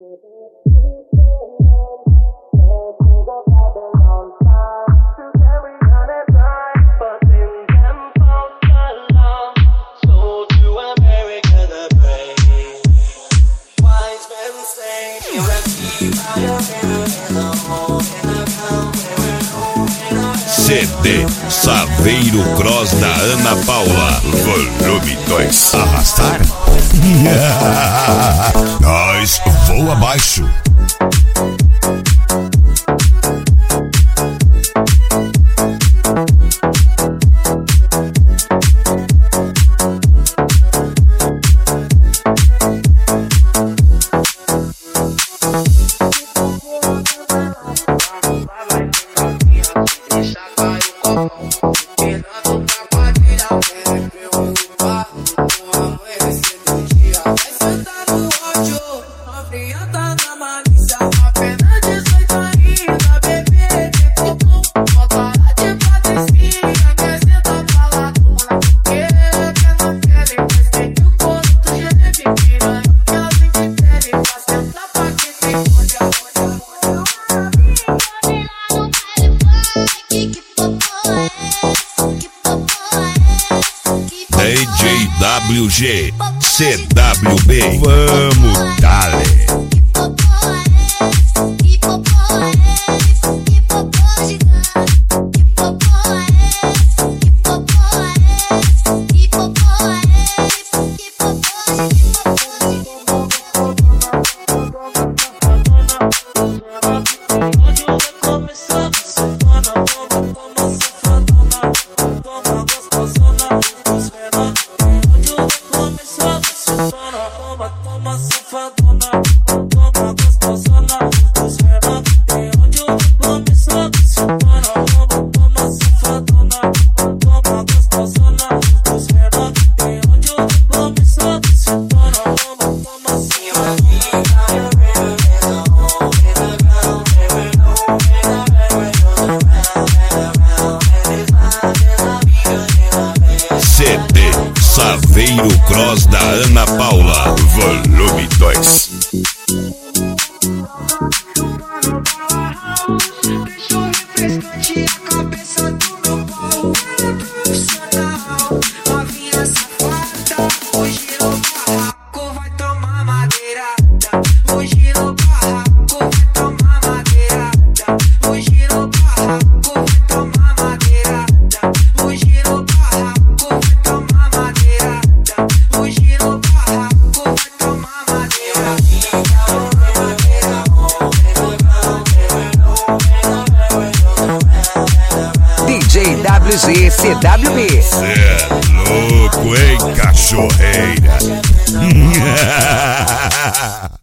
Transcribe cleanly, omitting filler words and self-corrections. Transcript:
CD Saveiro Cross da Ana Paula, volume 2. Arrastar? Nós voa abaixo. DJ WG, CWB, vamos dale. CD Saveiro Cross da Ana Paula, volume 2. DJ WG CWB. Cê é louco, hein, cachorreira?